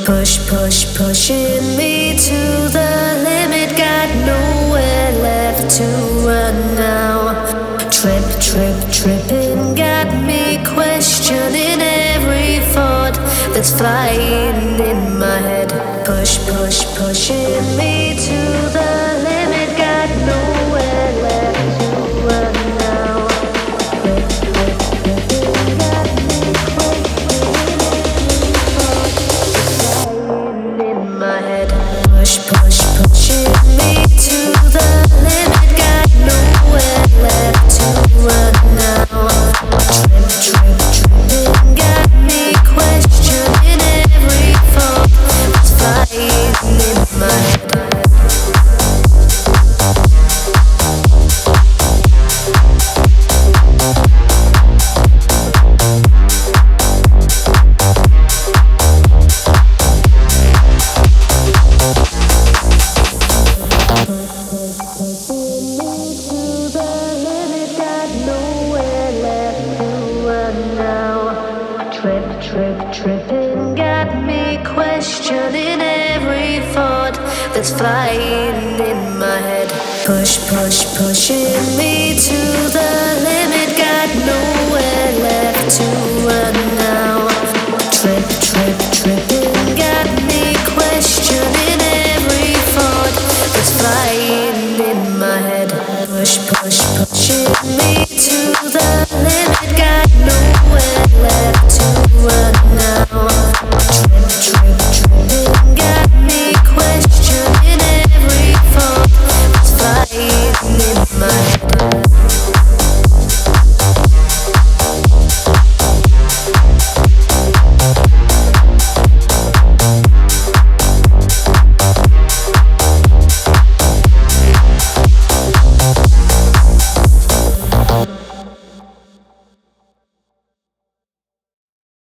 pushing me to the limit. Got nowhere left to run now. Tripping, got me questioning every thought that's flying in my head. Pushing me to the limit. Got nowhere left to run now. Tripping, got me questioning every thought that's flying in my head. Pushing me to the limit. Got nowhere left to run now. Tripping, got me questioning every thought that's flying in my head. Tripping, got me questioning every thought that's flying in my head. Pushing me to the limit. Got nowhere left to